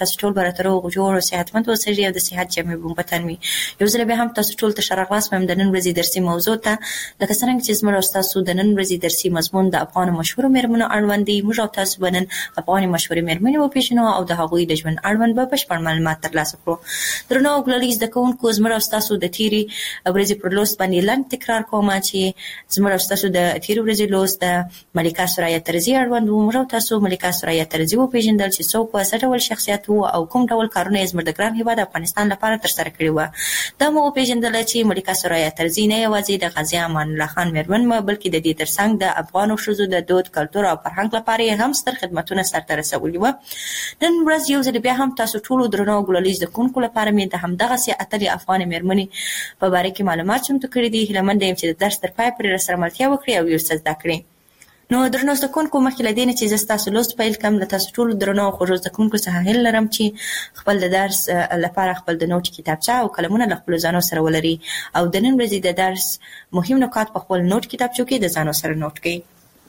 تاسو ټول به راته روغ جوړ او صحتمند اوسئ او د صحت جامې به په تن وي. یو ځل بیا هم تاسو ټول ته ښه راغلاست وایم د نن ورځې درسي موضوع ته. لکه څرنګه چې زموږ او ستاسو د نن ورځې درسي مضمون د افغانو مشهورو مېرمنو اړوند دی. موږ او تاسو به نن افغاني مشهورې مېرمنې وپېژنو او د هغوی د ژوند اړوند به بشپړ معلومات ترلاسه کړو. درنو او ګلالي زده کوونکو، زموږ او ستاسو د تېرې ورځې پر لوست باندې لنډ تکرار کوم چې زموږ او ستاسو د تېرې ورځې لوست د ملکه ثریا طرزي اړوند و. موږ او تاسو ملکه ثریا طرزي وپېژندل چې څوک و، څه ډول شخصیت و او کوم ډول کارونه یې زموږ د ګران هېواد افغانستان لپاره ترسره کړي وه. دا مو وپېژندله چې ملکه ثریا طرزي نه یوازې د غازي امان الله خان مېرمن وه، بلکې د دې ترڅنګ د افغانو ښځو د دود، کلتور او فرهنګ لپاره یې هم ستر خدمتونه سرته رسولي وه. نن ورځ یو ځل بیا هم تاسو ټولو درنو او ګلالي زده کوونکو لپاره مې د همدغسې اتلې افغانې مېرمنې په باره کې معلومات چمتو کړي دي. هیله یم چې د درس تر پایه پورې راسره ملتیا وکړي او یو څه زده کړي. نو درنو زده کوونکو، مخکې له دې نه چې زه ستاسو لوست پیل کړم، له تاسو ټولو درنو او خوږو زده کوونکو څخه هیله لرم چې خپل د درس لپاره خپل د نوټ کتابچه او قلمونه له خپلو ځانو سره ولري او د نن ورځې د درس مهم نکات په خپل نوټ کتابچو کې د ځانو سره نوټ کړئ.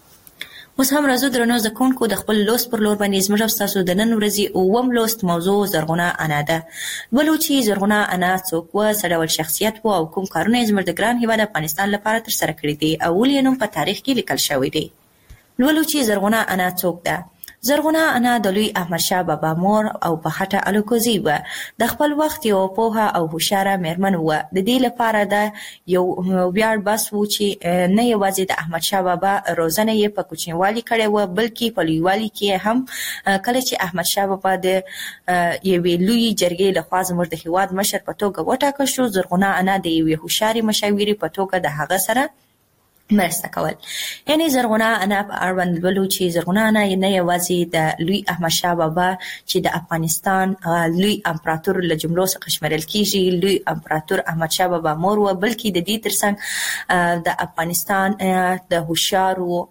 اوس هم راځو درنو زده کوونکو، د خپل لوست پر لور باندې زموږ او ستاسو د نن ورځې اووم لوست موضوع زرغونه انا ده. ولو چې زرغونه انا څوک وه، څه ډول شخصیت و او کوم کارونه یې زموږ د ګران هېواد افغانستان لپاره ترسره کړي دي او ولې یې نوم په تاریخ کې لیکل شوی دی. لولو چې زرغونه انا څوک ده. زرغونه انا د لوی احمدشاه بابا مور او په خټه الوکوزي وه. د خپل وخت یو پوهه او هوښیاره مېرمن وه. د دې لپاره ده یو ویاړ بس و چې نه یوازې د احمدشاه بابا روزنه یې په کوچنیوالي کړې وه، بلکې په لویوالي کې هم کله چې احمدشاه بابا د یوې لویې جرګې لخوا زموږ د هېواد مشر په توګه وټاکل شو، زرغونه انا د یوې هوښیارې مشاورې په توګه د هغه سره مرسته کول. یعنی زرغونه انا په اړوند لولو چې زرغونه انا نه یوازې د لوی احمدشاه بابا چې د افغانستان لوی امپراتور له جملو څخه شمیرل کیږي، لوی امپراتور احمدشاه بابا مور وه، بلکې د دې ترڅنګ د افغانستان د هوښیارو،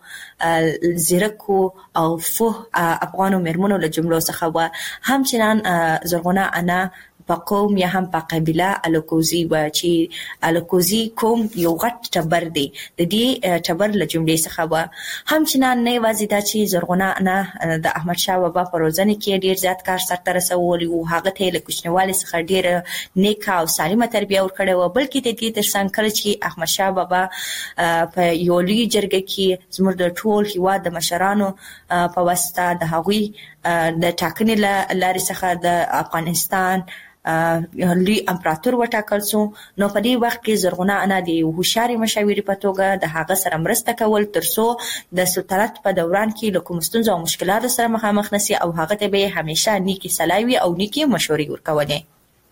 زیرکو او فوه افغانو مېرمنو له جملو څخه وه. همچنان زرغونه انا په قوم یا هم په قبیله الوکوزي وه چې الوکوزي قوم یو غټ ټبر دی، د دې ټبر له جملې څخه وه. همچنان نه یوازې دا چې زرغونه انا د احمدشاه بابا په روزنه کې ډېر زیات کار سرته رسولی و، هغه ته یې له کوچنیوالي څخه ډېره نیکه او سالمه تربیه ورکړې وه، بلکې د دې ترڅنګ کله چې احمدشاه بابا په یو لوی جرګه کې زموږ د ټول هېواد د مشرانو په واسطه د هغوی د ټاکنې له لارې څخه د افغانستان لوی امپراتور وټاکل شو، نو په دې وخت کې زرغونه انا د یو هوښیارې مشاورې په توګه د هغه سره مرسته کول ترڅو د سلطنت په دوران کې له کومو ستونزو او مشکلاتو سره مخامخ نشي او هغه ته به یې همیشه نیکې صلاحي او نیکې مشورې ورکولې.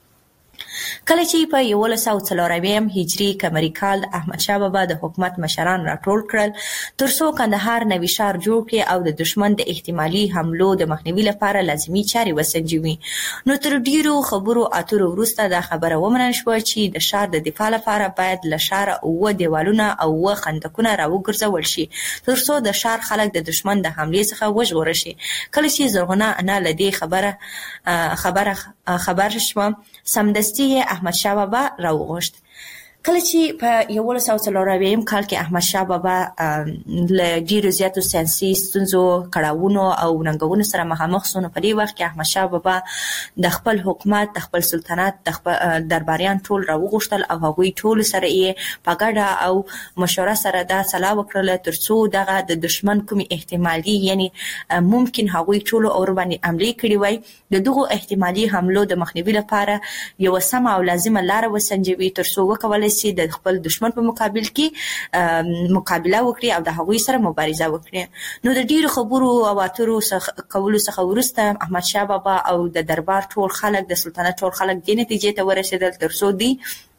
کله چې په 1140 هجري قمري کال احمدشاه بابا د حکومت مشران راټول کړل ترڅو کندهار نوي ښار جوړ کړي او د دشمن د احتمالي حملو د مخنیوي لپاره لازمي چارې وسنجوي. نو تر ډیرو خبرو اترو وروسته دا خبره ومنل شوه چې د ښار د دفاع لپاره باید له ښاره 8 دیوالونه او 8 خندقونه راوګرځول شي ترڅو د ښار خلک د دشمن د حملې څخه وژغورل شي. کله چې زرغونه انا له دې خبر شوه، سمدستي احمدشاه بابا راوغوښت. کله چې په 1140 کال کې احمدشاه بابا له ډیرو زیاتو سیاسي ستونزو، کړاوونو او ننګونو سره مخامخ شو، نو په دې وخت کې احمدشاه بابا د خپل حکومت، د خپل سلطنت، د خپل درباریان ټول راوغوښتل او هغوی ټول سره یې په ګډه او مشوره سره دا سلا وکړله ترڅو دغه د دشمن کومې احتمالي یعنی ممکن هغوی ټولو اور باندې حملې کړې وای، د دغو احتمالي حملو د مخنیوي لپاره یوه سمه او لازمه لاره وسنجوي ترڅو وکولی شي د خپل دشمن په مقابل کې مقابله وکړي او د هغوی سره مبارزه وکړي. نو د ډیرو خبرو او اترو کولو څخه وروسته احمدشاه بابا او د دربار ټول خلک، د سلطنت ټول خلک دې نتیجې ته ورسېدل ترڅو دی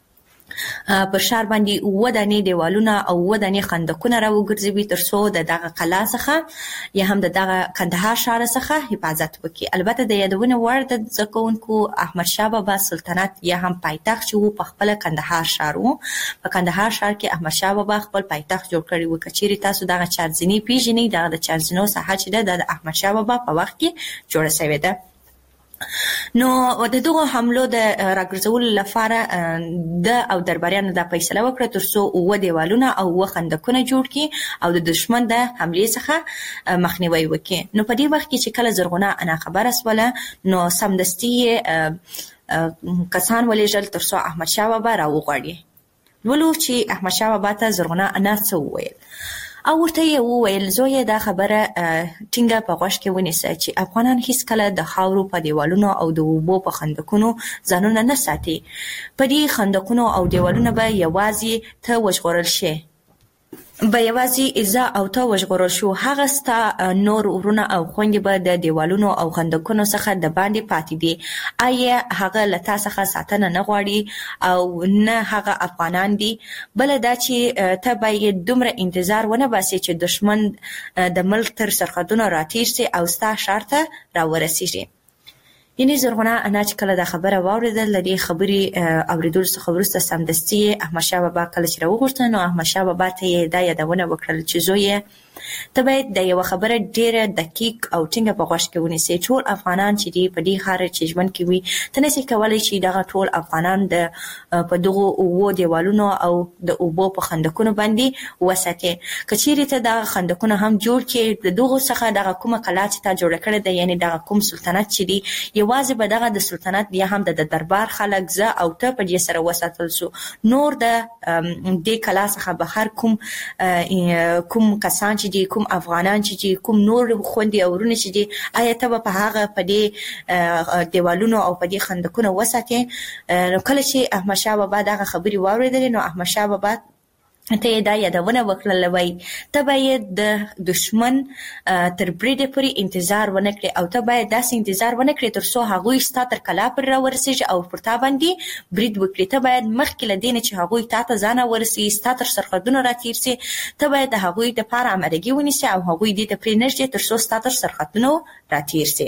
پر ښار باندې 8 دانې دیوالونه او 8 دانې خندقونه راوګرځوي ترڅو د دغه قلعه څخه یا هم د دغه کندهار ښار څخه حفاظت وکړي. البته د یادونې وړ د زده کوونکو احمدشاه بابا سلطنت یا هم پایتخت چې و په خپله کندهار ښار و. په کندهار ښار کې احمدشاه بابا خپل پایتخت جوړ کړی و. که چیرې تاسو دغه چارزیني پیژنئ، دغه د چارزینو ساحه چې ده د احمدشاه بابا په وخت کې جوړه شوې ده. نو د دغه حملو د راګرځولو لپاره د او درباریانو د فیصله وکړه ترڅو اوه دیوالونه او اوه خندقونه جوړ کړي او د دشمن د حملې څخه مخنیوي وکړي. نو په دې وخت کې چې کله زرغونه انا خبره سوله نو سمدستي کسان ولېږل ترڅو احمدشاه بابا راوغواړي. ولو چې احمدشاه بابا ته زرغونه انا څه وویل او ورته یې وویل زویه دا خبره ټینګه په غوږ کې ونیسه چې افغانان هیڅکله د خاورو په دیوالونو او د اوبو په خندقونو ځانونه نه ساتي. په دې خندقونو او دیوالونو به یوازې ته وژغورل شي، زه او ته وژغورل شو، هغه ستا نور ورونه او خویندې به د دیوالونو او خندقونو څخه د باندې پاتې دي. آیا هغه له تا څخه ساتنه نه غواړي او نه هغه افغانان دي؟ بله دا چې ته باید دومره انتظار ونه باسې چې دشمن د ملک تر سرحدونو راتېر سي او ستا ښار ته راورسېږي. یعنې زرغونه انا چې کله دا خبره واورېدل له دې خبرې اورېدلو څخه وروسته سمدستي احمدشاه بابا کله چې راوغوښته نو احمدشاه بابا ته یې دا یادونه وکړل چې زویه ته باید د یوه خبره ډېره دقیق او ټینګه په غوږ کې ونیسې. ټول افغانان چې دي په دې ښار چې ژوند کوي ته نسې کولی چې دغه ټول افغانان په دغو اوو دیوالونو او د اوبو په خندقونو باندې وساتې. که چیرې ته دغه خندقونه هم جوړ کړې د دغو څخه دغه کومه کلا چې تا جوړه کړې ده یعنې دغه کوم سلطنت چې دی یوازې به دغه د سلطنت یا هم د دربار خلک زه او ته په دې سره وساتل سو. نور د دې کلا څخه بهر کوم کسان چې دي کوم افغانان چې دي کوم نور خوندې او ورونه چې دي آیا ته به په هغه په دې دیوالونو او په دې خندقونو وساتې؟ نو کله چې احمدشاه بابا دغه خبرې واورېدلې نو احمدشاه بابا ته یې دا یادونه وکړله وای ته باید د دشمن تر بریده پورې انتظار ونه کړې او ته باید داسې انتظار ونه کړې تر څو هغوی ستا تر کلا پورې راورسېږي او پر تا باندې برید وکړي. ته باید مخکې له دې نه چې هغوی تا ته ځان راورسي ستا تر سرحدونو راتېر سي ته باید د هغوی دپاره امادګي ونیسې او هغوی دې ته پرېنږدې تر څو ستا تر سرحدونو راتېر سي.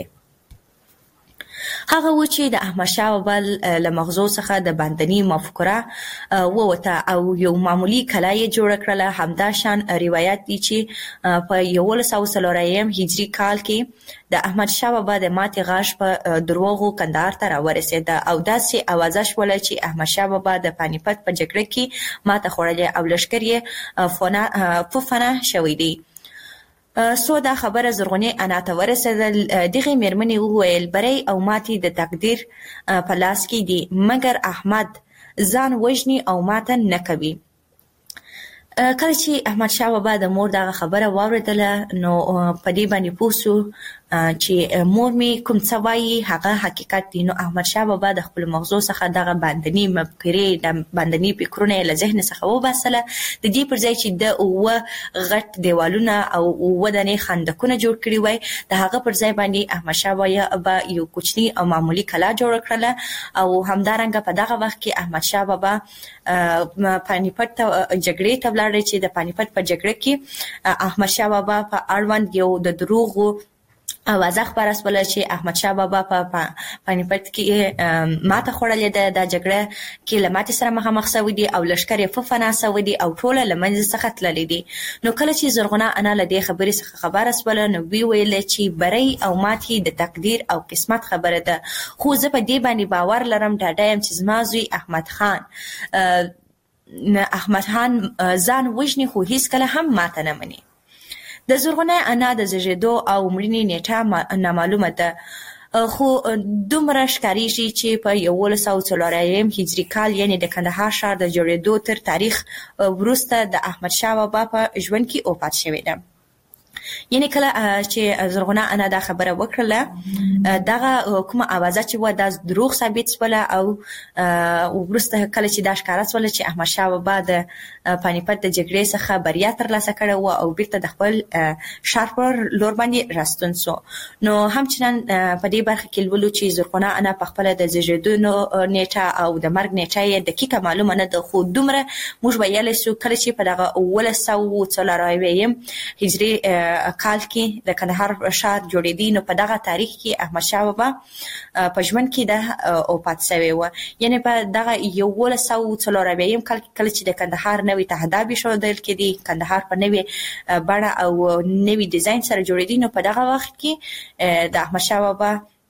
هغه و چې د احمدشاه بابا له مغزو څخه د باندني مفکوره ووته او یو معمولي کلا یې جوړه کړله. همدا شان روایت دی چې په 1104 هجري کال کې د احمدشاه بابا د ماتې غاښ په دروغو کندهار ته راورسېده او داسې اوازه شوله چې احمدشاه بابا د پانیپت په جګړه کې ماته خوړلې او لښکر یې فنا شوی دی. سو دا خبره زرغونې انا ته ورسېدل. دغې مېرمنې وویل بری او ماتې د تقدیر په لاس کې دي مګر احمد ځان وژني او ماته نه کوي. کله چې احمدشاه بابا د مور دغه خبره واورېدله نو په دې باندې پوه سو چې مور مې کوم څه وایي هغه حقیقت دی. نو احمدشاه بابا د خپل مغزو څخه دغه باندني مفکورې د باندني فکرونه یې له ذهن څخه وباسله. د دې پر ځای چې د اوه غټ دیوالونه او اوه دانې خندقونه جوړ کړي وای د هغه پر ځای باندې احمدشاه بابا یو کوچني او معمولي کلا جوړه کړله او همدارنګه په دغه وخت کې احمدشاه بابا پانیپت ته جګړې ته ولاړ چې د پانیپت په جګړه کې احمدشاه بابا په اړوند یو د دروغو اوازه خبره سوله چې احمدشاه بابا په پانیپت کې ماته خوړلې ده. دا جګړه کې له ماتې سره مخامخ سوي دي او لښکر یې فنا سوي دي او ټوله له منځه څخه تللي دي. نو کله چې زرغونه انا له دې خبرې څخه خبره سوله نو وی ویل چې بری او ماتې د تقدیر او قسمت خبره ده خو زه په دې باندې باور لرم ډاډه یم چې زما زوی احمد خان ځان وژني خو هیڅکله هم ماته نه مني. د زرغونه انا د زیږېدو او مړینې نیټه نامعلومه ده خو دومره ښکارېږي چې په 1104 هجري کال یعنې د کندهار ښار د جوړېدو تر تاریخ وروسته د احمدشاه بابا په ژوند کې وفات شوې ده. یعنې کله چې زرغونه انا دا خبره وکړله دغه کومه اوازه چې وه دا دروغ ثابت سوله او وروسته کله چې دا ښکاره سوله چې احمدشاه بابا د پانیپت د جګړې څخه بریا ترلاسه کړې وه او بیرته د خپل ښار پر لور باندې راستون سو. نو همچنان په دې برخه کې لولو چې زرغونه انا په خپله د زیږېدو نیټه او د مرګ نیټه یې دقیقه معلومه نه ده خو دومره موږ ویلی سو کله چې په دغه 1104 هجري کال کې د کندهار ښار جوړېدی نو په دغه تاریخ کې احمدشاه بابا په ژوند کې د وفات شوی و. یعنې په دغه 1104 کال کې کله چې د کندهار نوې تهداب ایښودل کېدی کندهار په نوې بڼه او نوې ډیزاین سره جوړېدی نو په دغه وخت کې د احمدشاه بابا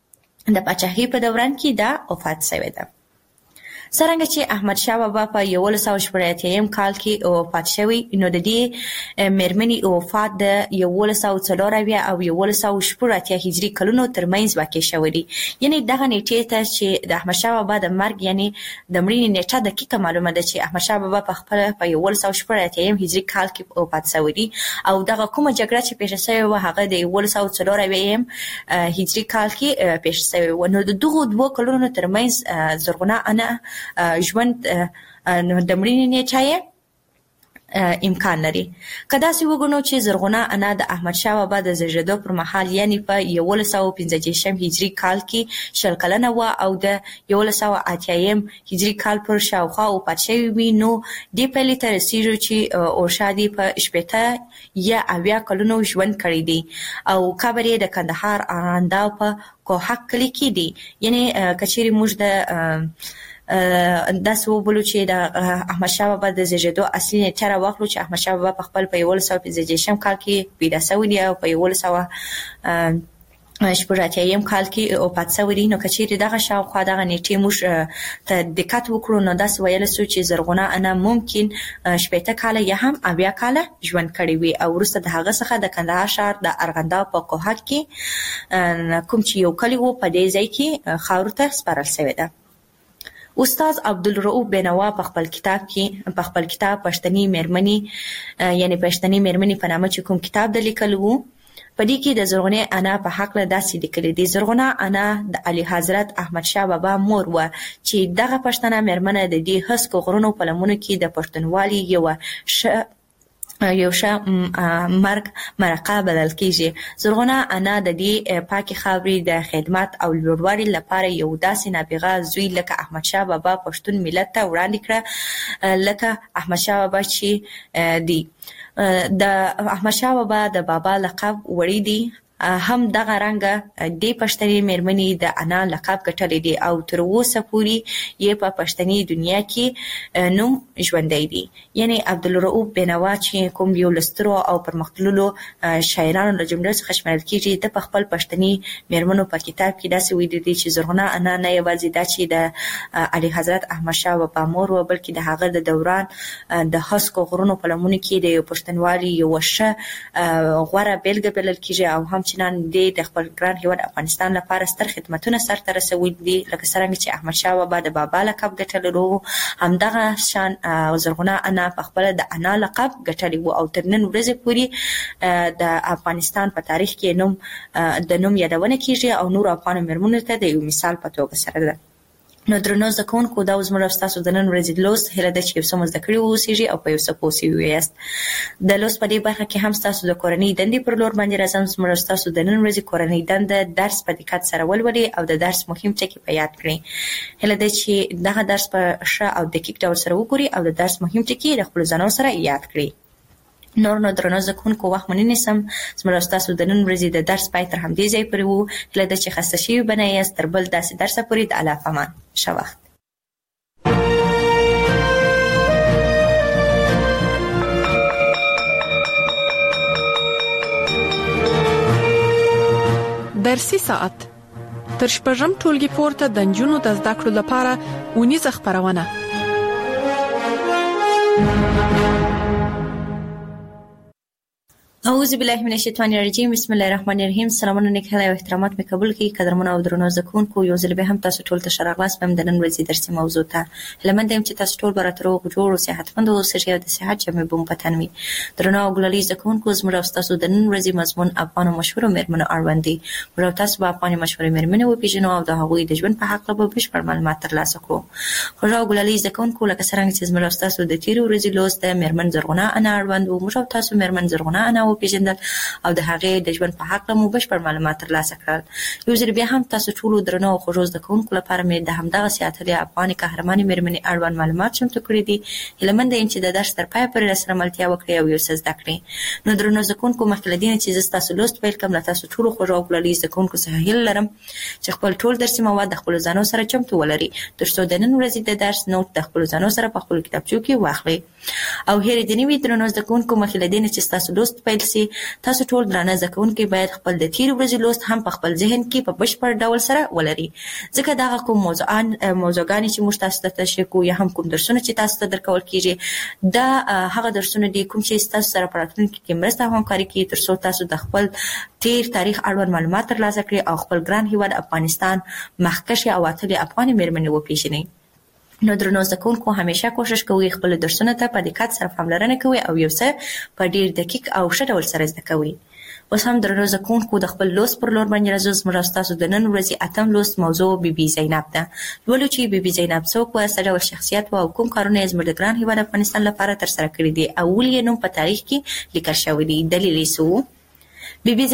د پاچاهۍ په دوران کې دا وفات شوې ده. څرنګه چې احمد شاه بابا په 1188 کال کې وفات شوی، نو د دې میرمنې وفات د 1104 او 1180 هجري کلونو ترمنځ واقع شوی دی. یعنی دغه نیټې ته چې د احمد شاه بابا د مرګ یعنی د مړینې نیټه دقیقه معلومه ده چې احمد شاه بابا په خپل په 1188 هجري کال کې وفات شوی دی، او دغه کومه جګړه چې پیښه شوې و هغه د 1104 هجري کال کې پیښه شوې و. نو د دغو دوه کلونو ترمنځ زرغونه انا ژوند د مړینې نیټه امکان لري. که داسې وګڼو چې زرغونه انا د احمد شاه بابا د زیږېدو پر مهال یعنی په 1165 هجري کال کې 20 کلنه وه او د 1180 هجري کال پر شاوخوا وفات شوې وي، نو دې پایلې ته رسېږو چې اورشادي په 80 یا 80 کلونو ژوند کړی دی او قبر یې د کندهار ارغنداو په کوهک کلي کې دی. یعنی که چیرې موږ د داسې وبولو چې د احمد شاه بابا د زیږېدو اصلي نیټه راواخلو چې احمد شاه بابا په خپل په 1165 کال کې پیدا شوی دی او په 1180 کال کې وفات شوی دی، نو که چیرې دغه شاوخوا دغه نیټې موږ ته دقت وکړو نو داسې ویلی سو چې زرغونه انا ممکن 80 کاله یا هم 80 کاله ژوند کړی وي او وروسته د هغه څخه د کندهار ښار د ارغنداو په کوهک کې کوم چې یو کلی و په دې ځای کې خاورو ته سپارل شوې ده. استاد عبدالرؤف بینوا په خپل کتاب پښتني میرمنې یعنی پښتني میرمنې په نامه چې کوم کتاب د لیکلو وو، په دې کې د زرغونه انا په حق له داسې لیکلي دي: زرغونه انا د اعلی حضرت احمد شاه بابا مور و چې دغه پښتنه میرمنه د دې هسکو غرونو په لمنو کې د پښتونوالي یو ښه مرقه بلل کیږي. زرغونه انا د دې پاکي خاورې د خدمت او لوړوالي لپاره یو داسې نابغه زوی لکه احمد شاه بابا پښتون ملت ته وړاندې کړه، لکه احمد شاه بابا چې دی. د احمد شاه بابا د بابا لقب وړي دی، هم دغه رنګه د پښتني میرمنې د انا لقب ګټلې دي او تر اوسه پورې یې په پښتني دنیا کې نوم ژوندی دی. یعنی عبدالرؤف بینوا چې کوم یو لسترو او پرمختللو شاعرانو له جملې څخه شمېرل کیږي، د خپل پښتني میرمنو په کتاب کې داسې ویلي دي چې زرغونه انا نه یوازې دا چې د اعلی حضرت احمد شاه بابا مور و، بلکې د هغه د دوران د هسکو غرونو په لمنو کې د یو پښتونوالي یو ښه غوره بیلګه بلل کیږي او هم چې نن د خپل ګران هیواد افغانستان لپاره ستر خدمتونه سرته رسولي دي. لکه څرنګه چې احمد شاه بابا د بابا لقب ګټلو، همدغه شان زرغونه انا په خپل د انا لقب ګټلی و او تر نن ورځې پورې د افغانستان په تاریخ کې د نوم یادونه کیږي او نور افغان میرمنو ته د یو مثال په توګه سره ده. نو درنو زده کوونکو، دا زموږ او ستاسو د نن ورځې لوست هیله ده چې یو څه مو زده کړي واوسیږي او په یو څه پوه سوي یاست. د لوست په دې برخه کې هم ستاسو د کورنۍ دندې پر لور باندې راځم. زموږ او ستاسو د نن ورځې کورنۍ دنده درس په دقت سره ولولئ او د درس مهم ټکي په یاد کړئ. هیله ده چې دغه درس په ښه او دقیق ډول سره وګورئ او د درس مهم ټکي د خپلو ځانونو سره یاد کړئ. نور نو درنو زده کوونکو، وخت مو نه نیسم. زموږ او ستاسو د نن ورځې د درس پای تر همدې ځای پورې و. هیله ده چې خسته شوي به نه یاست. تر بل داسې درسه پورې د الله په امان. ښه وخت. درسي ساعت تر شپږم ټولګي پورته د نجونو د زده کړو لپاره اونیزه خپرونه. اعوذ بالله من الشیطان الرجیم. بسم الله الرحمن الرحیم. سلامونه نیک هیله او احترامات مې قبول کړئ. قدرمن او درنو زده کوونکو، یو ځل به هم تاسو ټول ته ښه راغلاست په د نن ورځې درسي موضوع ته. هیله مند یم چې تاسو ټول به راته روغ جوړ او صحتمند اوسئ او د صحت جامې به مو په تن وي. درنو او ګلالي زده کوونکو، زموږ او ستاسو د نن ورځې مضمون افغانو مشهورو میرمنو اړوند دی. موږ او تاسو به افغاني مشهورې میرمنې وپېژنو او د هغوی د ژوند په هکله به بشپړ معلومات ترلاسه کړو. خوږه او ګلالي زده کوونکو، لکه څرنګه چې زموږ او ستاسو د تېرې ورځې لوست د میرمن زرغونه انا اړوند و، موږ او تاسو میرمن زرغونه انا وپېژندل او د هغې د ژوند په هکله مو بشپړ معلومات ترلاسه کړل. یو ځل بیا هم تاسو ټولو درنو او خوږو زده کوونکو لپاره مې د همدغسې اتلې افغاني قهرمانې میرمنې اړوند معلومات چمتو کړي دي. هیله منده یم چې د درس تر پایه پورې راسره ملتیا وکړئ او یو څه زده کړئ. نو درنو زده کوونکو، مخکې له دې نه چې زه ستاسو لوست پیل کړم، له تاسو ټولو خوږو او ګلالي زده کوونکو څخه هیله لرم چې خپل ټول درسي مواد د خپلو ځانو سره چمتو ولرئ، تر څو د نن ورځې د درس نوټ د خپلو ځانو سره په خپلو کتابچو کې واخلئ. او هیرې دې نه وي درنو زده کوونکو، مخکې له دې نه چې ستاسو لوست پیل سي، کې تاسو ټول درانه زده کوونکي باید خپل د تیر ورځې لوست هم په خپل ذهن کې په بشپړ ډول سره ولري، ځکه دا کوم موضوعګانې چې موږ تاسو ته تشریح کوو یا هم کوم درسونه چې تاسو ته درکول کیږي دا هغه درسونه دي کوم چې تاسو سره په راتلونکي کې مرسته او همکاري کوي ترڅو تاسو د خپل تیر تاریخ اړوند معلومات ترلاسه کړئ او خپل ګران هیواد افغانستان مخکښې او اتلې افغانې مېرمنې وپېژنئ. نو درنو زده کوونکو همیشه کوشش کوئ خپل درسونه ته په دقت سره پاملرنه کوئ او یو څه په ډیر دقیق او ښه ډول سره زده کوئ. اوس هم درنو زده کوونکو د خپل لوست پر لور باندې راځو. زموږ تاسو د نن ورځې اتم لوست موضوع بیبي زینب ده. لولو چې بیبي زینب څوک وه، څه ډول شخصیت وه او کوم کارونه یې زموږ د ګران هیواد افغانستان لپاره ترسره کړي دي او ولې یې نوم په تاریخ کې لیکل شوی دی. دلیل یې څه و؟ بیبي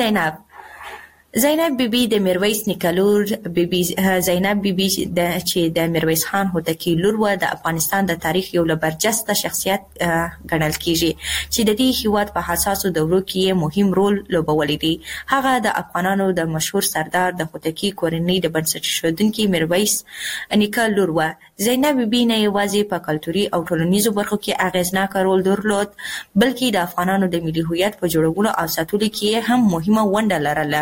زینب بیبي د میرویس نیکه لور زینب بیبي چې د میرویس خان هوتکی لور وه د افغانستان د تاریخ یو له برجسته شخصیت ګڼل کیږي چې د دې هیواد په حساسو دورو کې مهم رول لوبولی دی. هغه د افغانانو د مشهور سردار د هوتکی کورنۍ د بنسټ ایښودونکي میرویس نیکه لور وه. زینب بیبي نه یوازې په کلتوري او ټولنیزو برخو کې اغیزناک رول درلود بلکې د افغانانو د ملي هویت په جوړولو او ساتلو کې هم مهمه ونډه لرله.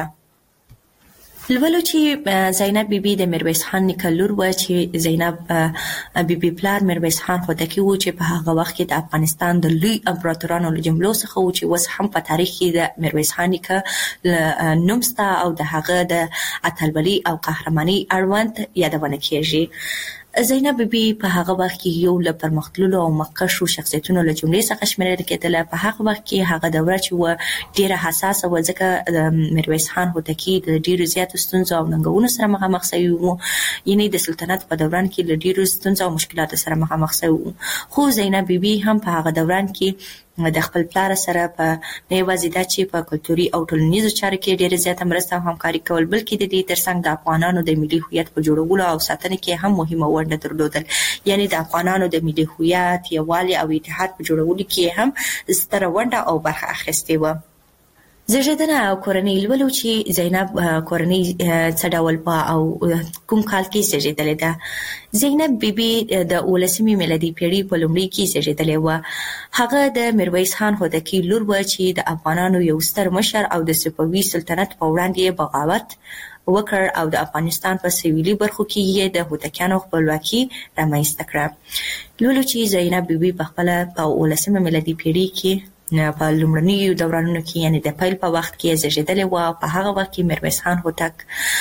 لولو چې زینب بیبي د میرویس خان نیکه لور وه چې زینب بیبي پلار میرویس خان هوتکی و چې په هغه وخت کې د افغانستان د لوی امپراتورانو له جملو څخه و چې اوس هم په تاریخ کې د میرویس خان نیکه نوم شته او د هغه د اتلولۍ او قهرمانۍ اړوند یادونه کیږي. زینب بیبي په هغه وخت کې یو له پرمختللو او مخکښو شخصیتونو له جملې څخه شمیرل کېدله. په هغه وخت کې هغه دوره چې وه ډیره حساسه وه ځکه د میرویس خان هوتکی د ډیرو زیاتو ستونزو او ننګونو سره مخامخ شوي وو، یعنې د سلطنت په دوران کې له ډیرو ستونزو او مشکلاتو سره مخامخ شوي وو. خو زینب بیبي هم په هغه دوران کې د خپل پلار سره په نه یوازې دا چې په کلتوري او ټولنیزو چارو کې ډیره زیاته مرسته او همکاري کول بلکې د دې ترڅنګ د افغانانو د ملي هویت په جوړولو او ساتنه کې هم مهمه ونډه درلودل، یعنې د افغانانو د ملي هویت یووالي او اتحاد په جوړولو کې هم ستره ونډه او برخه اخیستې وه. زیږیدنه او کورنۍ. لولو چې زینب کورنۍ څه ډول وه او کوم کال کې زیږیدلې ده. زینب بیبي د 18مې میلادي پیړۍ په لومړي کې زیږیدلې وه. هغه د میرویس خان هوتکی لور وه چې د افغانانو یو ستر مشر او د صفوي سلطنت په وړاندې بغاوت وکړ او د افغانستان په سویلي برخو کې یې د هوتکیانو خپلواکي رامنځته کړه. لولو چې زینب بیبي په خپله په 18مه میلادي پیړۍ کې په لومړنیو دورانونو کې یعنې د پیل په وخت کې زیږیدلې وه. په هغه وخت کې میرویس خان هوتک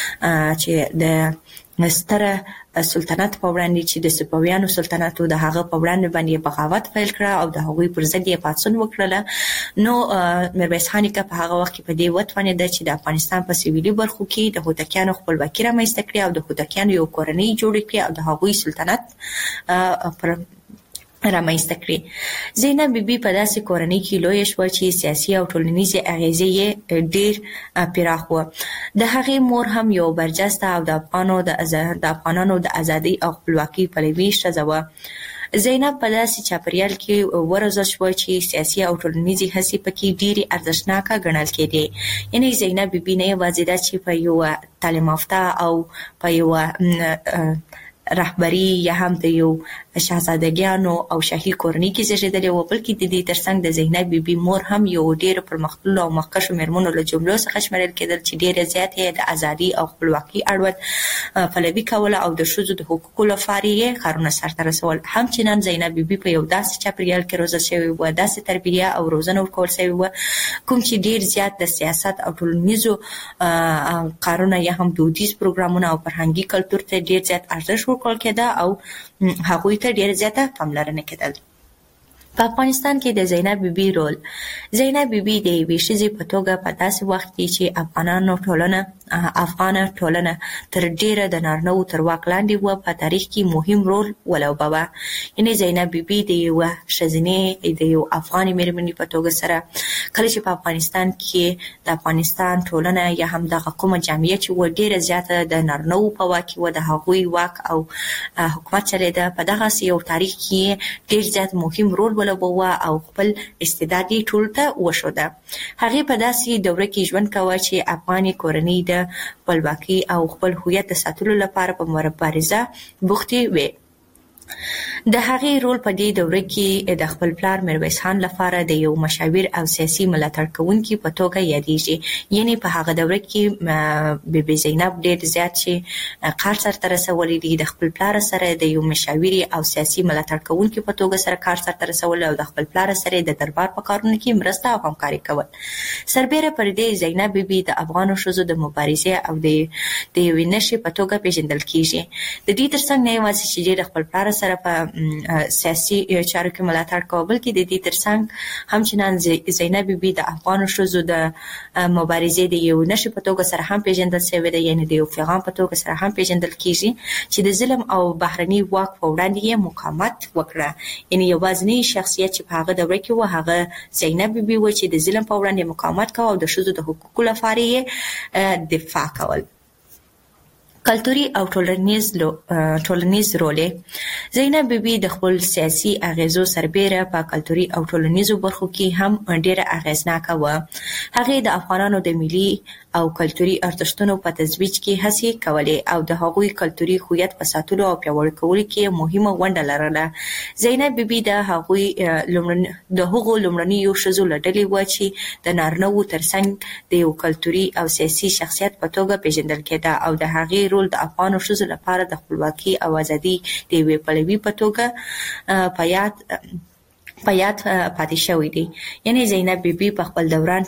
چې د ستره سلطنت په وړاندې چې د صفویانو سلطنت د هغه په وړاندې باندې بغاوت پیل کړه او د هغوی پر ضد یې پاڅون وکړله. نو میرویس خان نیکه په هغه وخت کې په دې وتوانېده چې د افغانستان په سویلي برخو کې د هوتکیانو خپلواکي رامنځته کړي او د هوتکیانو یو کورنۍ جوړه کړي او د هغوی سلطنت پر رامنځته کړي. زینب بیبي په داسې کورنۍ کې لویه شوه چې سیاسي او ټولنیزې اغیزې یې ډېر پراخ وه. د هغې مور هم یو برجسته او د افغانانو د ازادۍ او خپلواکۍ پلوي ښځه وه. زینب په داسې چاپریال کې وروزل شوه چې سیاسي او ټولنیزې هڅې پکې ډېرې ارزښتناکه ګڼل کېدې. یعنې زینب بیبي نه یوازې دا چې په یوه تعلیم یافته او په یوه رهبري یا هم د یو شاهزادګیانو او شاهي کورنۍ کې زیږیدلې وه بلکې د دې ترڅنګ د زینب بیبي مور هم یو ډېرو پرمختللو او مخکښو مېرمنو له جملو څخه شمیرل کېدل چې ډېره زیاته یې د ازادۍ او خپلواکۍ اړوند پلوي کوله او د ښځو د حقوقو لپاره یې کارونه سرته رسول. همچنان زینب بیبي په یو داسې چاپریال کې روزل شوې وه، داسې تربیه او روزنه ورکول شوې وه کوم چې ډېر زیات د سیاست او ټولنیزو کارونه یا هم دودیز پروګرامونه او فرهنګي کلتور ته ډېر زیات ارزښت ورکول کېده او هغوی ته ډېر زیاته پاملرنه کېدل. په افغانستان کې د زینب بیبي رول. زینب بیبي د یوې ښځې په توګه په داسې وخت کې چې افغانه ټولنه تر ډېره د نارینه‌وو تر واک لاندې وه په تاریخ کې مهم رول ولوباوه. یعنې زینب بیبي د یوه ښځینې د یو افغانې مېرمنې په توګه سره کله چې په افغانستان کې د افغانستان ټولنه یا هم دغه کومه جامعه چې وه ډېره زیاته د نارینه‌وو په واک کې وه، د هغوی واک او حکومت چلېده. په دغسې یو تاریخ کې ډېر زیات مهم رول ولوباوه او خپل استعداد یې ټولو ته وښوده. هغې په داسې دوره کې ژوند کوه چې افغانې کورنۍ د خپلواکۍ او خپل هویت د ساتلو لپاره په مبارزه بوختې وې. د هغې رول په دې دوره کې د خپل پلار میرویس خان لپاره د یو مشاور او سیاسي ملاتړ کوونکي په توګه یادېږي. یعنی په هغه دوره کې بیبي زینب ډېر زیات چې کار سرته رسولی دی، د خپل پلار سره د یو مشاوري او سیاسي ملاتړ کوونکي په توګه سره کار سرته رسول او د خپل پلار سره د دربار په کارونو کې مرسته او همکاري کول. سربېره پر دې زینب بیبي د افغانو ښځو د مبارزې او د یوې نښې په توګه پیژندل کیږي. د دې ترڅنګ نه یوازې چې د خپل پلار سره په سیاسي چارو کې ملاتړ کوي، بلکې د دې ترڅنګ همچنان زینب بیبي د افغانو ښځو د مبارزې د یو نښې په توګه سره هم پیژندل شوې ده، یعنی د یو پیغام په توګه سره هم پیژندل کیږي چې د ظلم او بهرني واک په وړاندې یې مقاومت وکړه. یعنی یوازینی شخصیت چې په هغه دوره کې و هغه زینب بیبي و چې د ظلم په وړاندې مقاومت کوي او د ښځو د حقوقو لپاره یې دفاع کول. کلتوري او ټولنیز رول زینب بیبي د خپل سیاسي اغیزو سربېره په کلتوري او ټولنیزو برخو کې هم ډېره اغیزناکه وه. هغې د افغانانو د ملي او کلتوري ارزښتونو په ترویج کې هڅې کولې او د هغوی کلتوري هویت په ساتلو او پیاوړي کولو کې مهمه ونډه لرله. زینب بیبي د هغو لومړنیو ښځو له ډلې وه چې د نارینه‌وو ترڅنګ د یو کلتوري او سیاسي شخصیت په توګه پیژندل کېده او د هغې رول د افغانو ښځو لپاره د خپلواکۍ او ازادۍ د یوې پلوي په توګه په یاد پاتې شوی دی. یعنی زینب بیبي په خپل دوران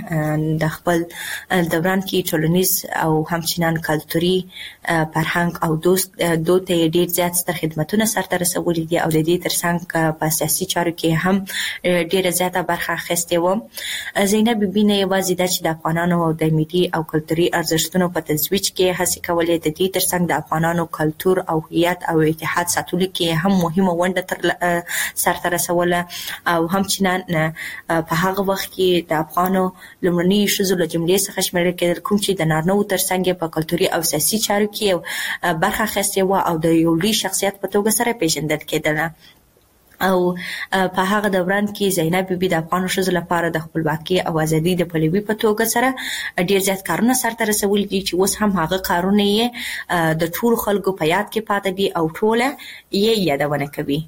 کې ټولنیز او همچنان کلتوري فرهنګ او دود ته ډېر زیات ستر خدمتونه سرته رسولي دي او د دې ترڅنګ په سیاسي چارو کې هم ډېره زیاته برخه اخیستې وه. زینب بیبي نه یوازې دا چې د افغانانو د ملي او کلتوري ارزښتونو په ترویج کې هڅې کولې، د دې ترڅنګ د افغانانو کلتور او هویت او اتحاد ساتلو کې هم مهمه ونډه سرته رسوله او همچنان په هغه وخت کې د افغانو لومړني ښځو له جملې څخه شمیرل کېدل، کوم چې د نارینه‌وو ترڅنګ په کلتوري او سیاسي چارو کې برخه اخیستې وه او د یو لوی شخصیت په توګه سره پیژندل کېدله. او په هغه دوران کې زینب بیبي د افغانو ښځو لپاره د خپلواکۍ او ازادۍ د پلوي په توګه سره ډېر زیات کارونه سرته رسولي دي چې اوس هم هغه کارونه یې د ټولو خلکو په یاد کې پاتې دي او ټوله یې یادونه کوي.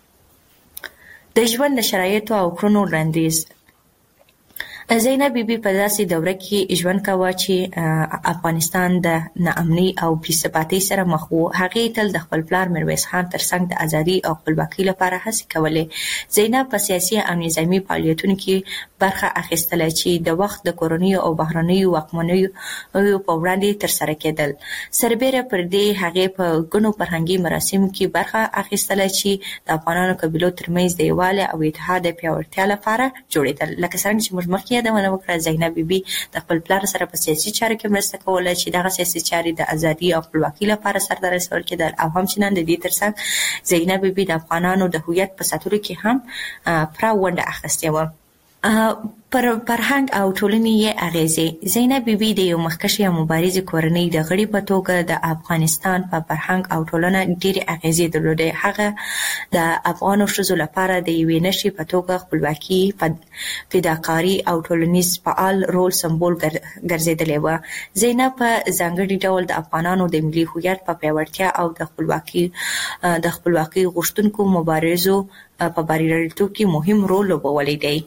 د ژوند د شرایطو او کړنو وړاندیز زینب بیبي په داسې دوره کې ژوند کاوه چې افغانستان د ناامنۍ او بېثباتۍ سره مخ و. هغې تل د خپل پلار میرویس خان ترڅنګ د ازادۍ او خپلواکۍ لپاره هڅې کولې. زینب په سیاسي او نظامي فعالیتونو کې برخه اخیستله چې د وخت د کورنیو او بهرنیو واکمنیو په وړاندې ترسره کېدل. سربېره پر دې هغې په ګڼو فرهنګي مراسمو کې برخه اخیستله چې د افغانانو قبیلو ترمنځ د یووالي او اتحاد د پیاوړتیا لپاره جوړېدل. لکه څرنګه چې موږ مخکې یادونه وکړه، زینب بیبي د خپل پلار سره په سیاسي چارو کې مرسته کوله چې دغه سیاسي چارې د ازادۍ او خپلواکۍ لپاره سرته رسول کېدل او همچنان د دې ترڅنګ زینب بیبي د افغانانو د هویت په ساتلو کې هم پوره ونډه اخیستې وه. پر فرهنګ او ټولنې یې اغیزې زینب بیبي د یو مخکښې او مبارزې کورنۍ د غړي په توګه د افغانستان په فرهنګ او ټولنه ډېرې اغیزې درلودې. هغه د افغانو ښځو لپاره د یوې نښې په توګه خپلواکي، فداکاري او ټولنیز فعال رول سمبول ګرځېدلې وه. زینب په ځانګړي ډول د افغانانو د ملي هویت په پیاوړتیا او د خپلواکۍ غوښتونکو مبارزو په بریالیتوب کې مهم رول لوبولی دی.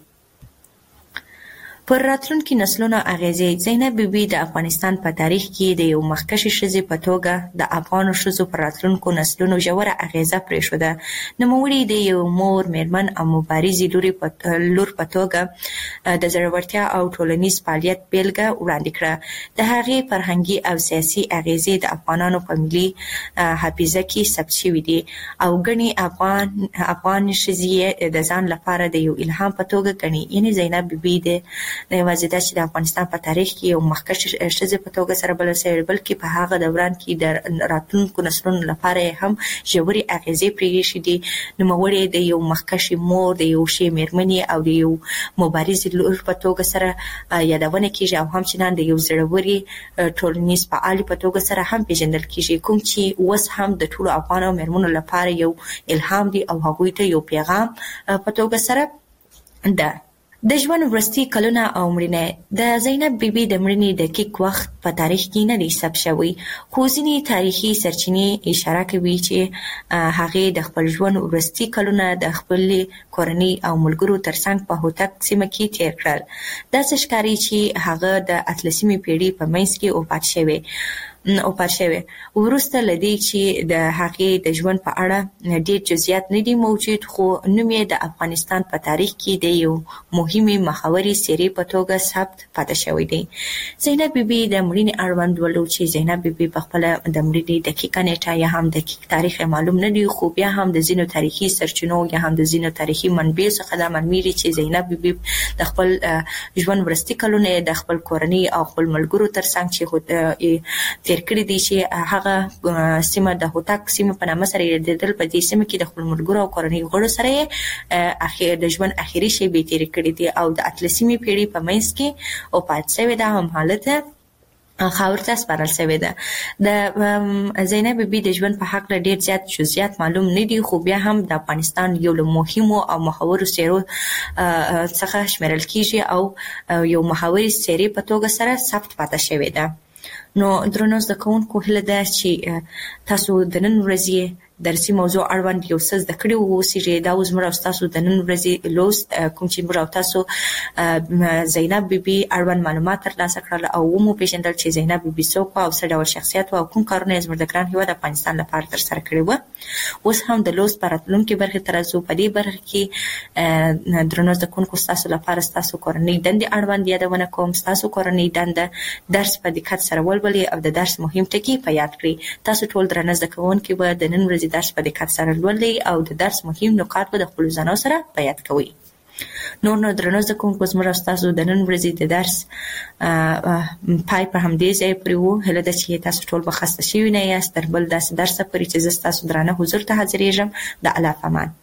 پر راتلونکي نسلونو اغیزې زینب بیبي د افغانستان په تاریخ کې د یو مخکښې ښځې په توګه د افغانو ښځو پر راتلونکو نسلونو ژوره اغیزه پرېښوده. نوموړې د یو مور، میرمن او مبارزې لور په توګه د زړورتیا او ټولنیز فعالیت بیلګه وړاندې کړه. د هغې فرهنګي او سیاسي اغیزې د افغانانو په ملي حافظه کې ثبت شوي دي او ګڼې افغان ښځې د ځان لپاره د یو الهام په توګه ګڼي. یعنې زینب بیبي نه یوازې دا چې د افغانستان په تاریخ کې یو مخکښې ښځې په توګه سره بلل شوې، بلکې په هغه دوران کې د راتلونکو نسلونو لپاره هم ژورې اغیزې پرېښې دي. نوموړې د یو مخکښې مور، د یو ښې میرمنې او د یو مبارزې لور په توګه سره یادونه کېږي او همچنان د یو زړورې ټولنیز فعالې په توګه سره هم پېژندل کېږي، کوم چې اوس هم د ټولو افغانو میرمنو لپاره یو الهام دی او هغوی ته یو پیغام په توګه سره ده. د ژوند وروستي کلونه او مړینه د زینب بیبي د مړینې دقیق وخت په تاریخ کې نه دی ثبت شوی، خو ځینې تاریخي سرچینې اشاره کوي چې هغې د خپل ژوند وروستي کلونه د خپلې کورنۍ او ملګرو ترڅنګ په هوتک سیمه کې تیر کړل. داسې ښکاري چې هغه د 18مې پیړۍ په منځ کې وفات شوی وروسته له دې چې د هغې د ژوند په اړه ډېر جزئیات نه دي موجود، خو نوم یې د افغانستان په تاریخ کې د یو مهمې مخورې څېرې په توګه ثبت پاتې شوی دی. زینب بیبي د مړینې اړوند ولو چې زینب بیبي په خپله د مړینې دقیقه نیټه یا هم دقیق تاریخ معلوم نه دی، خو بیا هم د ځینو تاریخي سرچینو یا هم د ځینو تاریخي منبعو څخه دا معلومیږي چې زینب بیبي د خپل ژوند وروستي کلونه د خپل کورنۍ او خپل ملګرو ترڅنګ چې تیر کړي دي چې هغه سیمه د هوتک سیمه په نامه سره یادېدل. په دې سیمه کې د خپل ملګرو او کورنۍ غړو سره د ژوند اخري شېبې تېرې کړي دي او د 18مې پیړۍ په منځ کې وفات شوې ده. هم حالت خاور ته سپارل شوې ده. د زینب بیبي د ژوند په هکله ډېر زیات جزئیات معلوم نه دي، خو بیا هم د افغانستان یو له مهمو او محورو څېرو څخه شمیرل کېږي او یو محوري څېرې په توګه سره ثبت پاتې شوې ده. نو درنو زده کوونکو، هیله ده چې تاسو د نن ورځې درسي موضوع اړوند یو څه زده کړي واوسئ. دا اوس موږ او تاسو د نن ورځې لوست کوم چې موږ او تاسو زینب بیبي اړوند معلومات ترلاسه کړل او ومو پیژندل چې زینب بیبي څوک وه او څه ډول شخصیت وه او کوم کارونه یې زموږ د ګران هېواد افغانستان لپاره ترسره کړي وه. اوس هم د لوست په راتلونکې برخې ته راځو. په دې برخه کې درنو زده کوونکو، ستاسو لپاره ستاسو کورنۍ دندې اړوند یادونه کوم. ستاسو کورنۍ دنده درس په دقت سره ولولئ او د درس مهم ټکي په یاد کړئ. تاسو ټول درنه زده کوونکي به د نن ورځې درس په دقت سره لولئ او د درس مهم نکات به د خپلو ځانو سره په یاد کوئ. نو درنو زده کوونکو، زموږ او ستاسو د نن ورځې د درس پای په همدې ځای پورې و. هیله ده چې تاسو ټول به خسته شوي نه یاست. تر بل داسې درسه پورې چې زه ستاسو درانه حضور ته حاضرېږم، د الله په امان.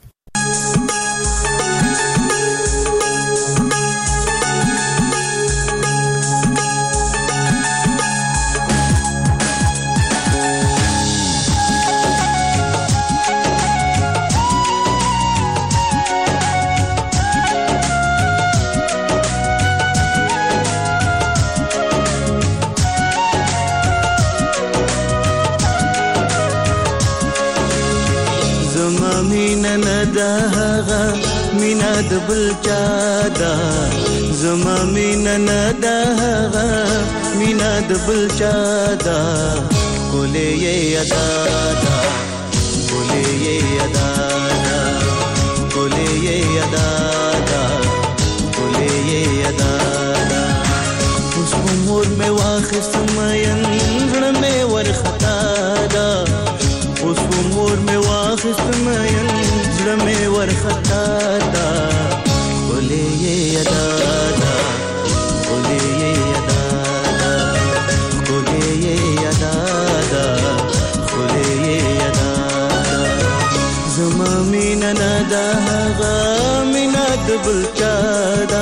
مینا د بل چا دا زما مینا نه دا مینا د بل چا دا کولې یې ادا دا کولې یې ادا دا کولې یې ادا دا کولې یې ادا دا اوس عمر مې واخست مېن زړه مې ورختا دا اوس عمر مې واخست مېن زړه مې ورختا دا کولې یې ادا دا کولې یې ادا دا کولې یې ادا دا کولې یې ادا زما مینا نه دا مینا د بل چا دا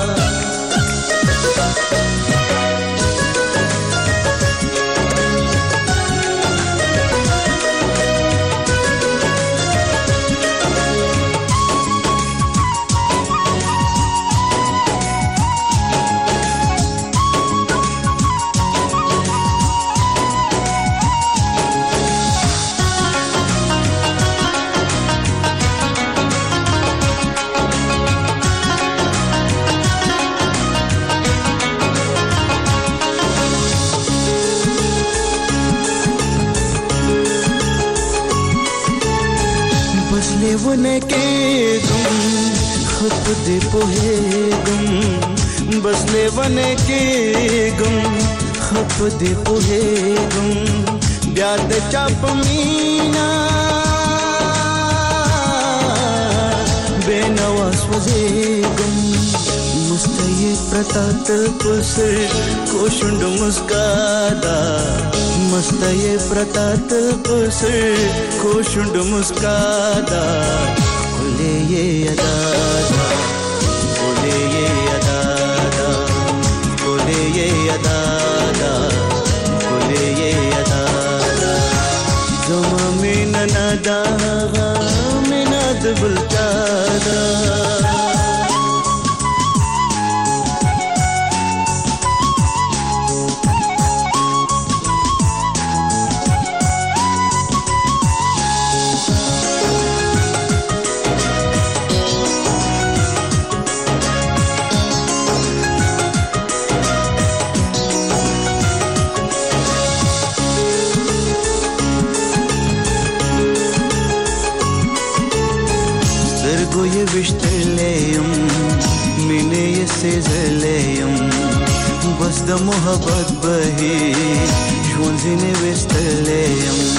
ونه کې ګم خط دې په ګم بس ونه کې ګم خط دې په ګم بیا د چا پمینا بنوا سوځې ګم مستې پرتات کوسر کوشند مسکا دا مستې پرتات کوسر کوشند مسکا دا کولې یې ادا دا کولې یې ادا دا کولې یې ادا دا کولې یې ادا دا زما مینا نه دا مینا د بل چا دا وشتلیم مینه یې سېزلیم بس د محبت بهیر ژوند ځینې وستلیم